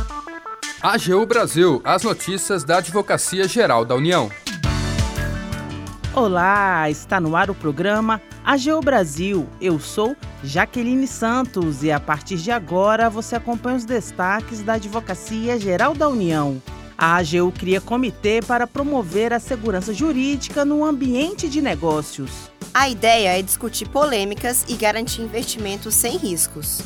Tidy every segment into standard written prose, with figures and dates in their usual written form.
AGU Brasil, as notícias da Advocacia Geral da União. Olá, está no ar o programa AGU Brasil. Eu sou Jaqueline Santos e a partir de agora você acompanha os destaques da Advocacia Geral da União. A AGU cria comitê para promover a segurança jurídica no ambiente de negócios. A ideia é discutir polêmicas e garantir investimentos sem riscos.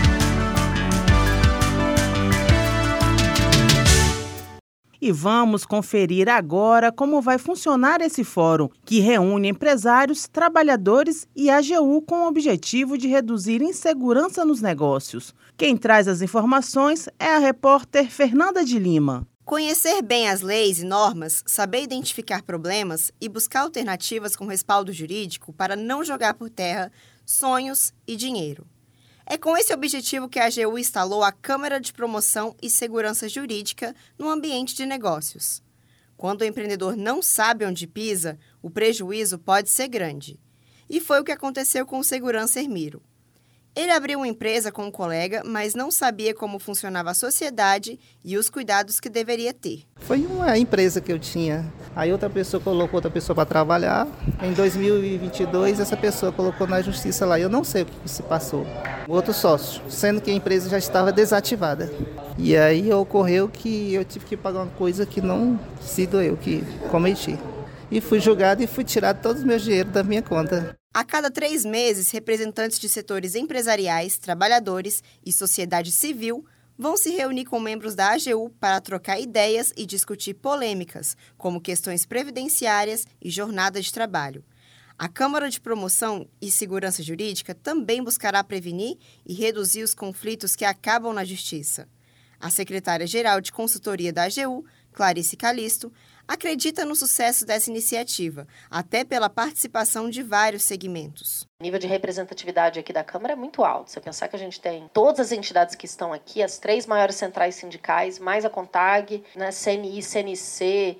E vamos conferir agora como vai funcionar esse fórum, que reúne empresários, trabalhadores e AGU com o objetivo de reduzir insegurança nos negócios. Quem traz as informações é a repórter Fernanda de Lima. Conhecer bem as leis e normas, saber identificar problemas e buscar alternativas com respaldo jurídico para não jogar por terra sonhos e dinheiro. É com esse objetivo que a AGU instalou a Câmara de Promoção e Segurança Jurídica no ambiente de negócios. Quando o empreendedor não sabe onde pisa, o prejuízo pode ser grande. E foi o que aconteceu com o segurança Hermiro. Ele abriu uma empresa com um colega, mas não sabia como funcionava a sociedade e os cuidados que deveria ter. Foi uma empresa que eu tinha. Aí outra pessoa colocou outra pessoa para trabalhar. Em 2022, essa pessoa colocou na justiça lá. Eu não sei o que se passou. O outro sócio, sendo que a empresa já estava desativada. E aí ocorreu que eu tive que pagar uma coisa que não sido eu que cometi. E fui julgado e fui tirado todos os meus dinheiros da minha conta. A cada 3 meses, representantes de setores empresariais, trabalhadores e sociedade civil vão se reunir com membros da AGU para trocar ideias e discutir polêmicas, como questões previdenciárias e jornada de trabalho. A Câmara de Promoção e Segurança Jurídica também buscará prevenir e reduzir os conflitos que acabam na Justiça. A secretária-geral de consultoria da AGU, Clarice Calisto, acredita no sucesso dessa iniciativa, até pela participação de vários segmentos. O nível de representatividade aqui da Câmara é muito alto. Você pensar que a gente tem todas as entidades que estão aqui, as 3 maiores centrais sindicais, mais a CONTAG, né, CNI, CNC,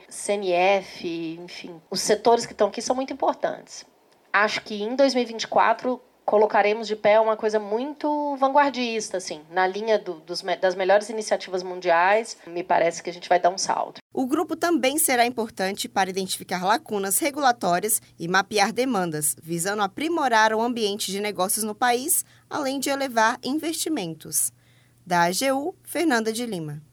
CNF, enfim. Os setores que estão aqui são muito importantes. Acho que em 2024... colocaremos de pé uma coisa muito vanguardista, assim, na linha das melhores iniciativas mundiais. Me parece que a gente vai dar um salto. O grupo também será importante para identificar lacunas regulatórias e mapear demandas, visando aprimorar o ambiente de negócios no país, além de elevar investimentos. Da AGU, Fernanda de Lima.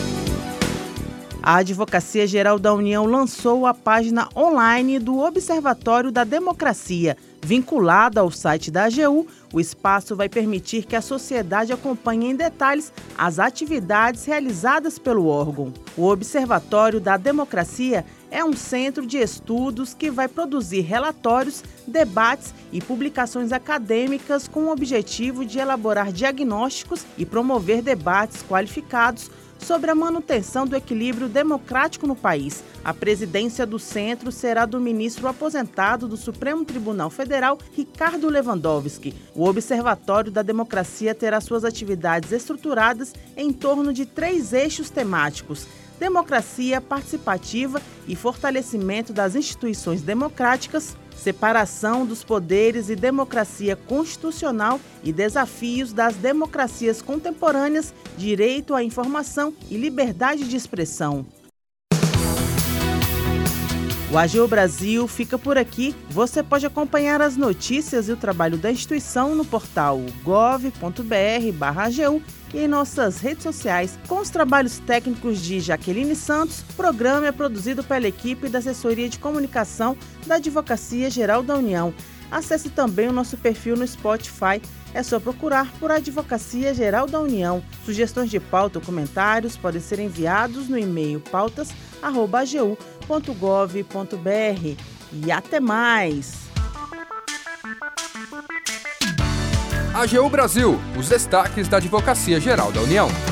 A Advocacia Geral da União lançou a página online do Observatório da Democracia. Vinculada ao site da AGU, o espaço vai permitir que a sociedade acompanhe em detalhes as atividades realizadas pelo órgão. O Observatório da Democracia é um centro de estudos que vai produzir relatórios, debates e publicações acadêmicas com o objetivo de elaborar diagnósticos e promover debates qualificados sobre a manutenção do equilíbrio democrático no país. A presidência do centro será do ministro aposentado do Supremo Tribunal Federal, Ricardo Lewandowski. O Observatório da Democracia terá suas atividades estruturadas em torno de 3 eixos temáticos: democracia participativa e fortalecimento das instituições democráticas, separação dos poderes e democracia constitucional e desafios das democracias contemporâneas, direito à informação e liberdade de expressão. O AGU Brasil fica por aqui. Você pode acompanhar as notícias e o trabalho da instituição no portal gov.br/AGU e em nossas redes sociais. Com os trabalhos técnicos de Jaqueline Santos, o programa é produzido pela equipe da Assessoria de Comunicação da Advocacia Geral da União. Acesse também o nosso perfil no Spotify. É só procurar por Advocacia Geral da União. Sugestões de pauta ou comentários podem ser enviados no e-mail pautas@agu.gov.br. E até mais! AGU Brasil, os destaques da Advocacia Geral da União.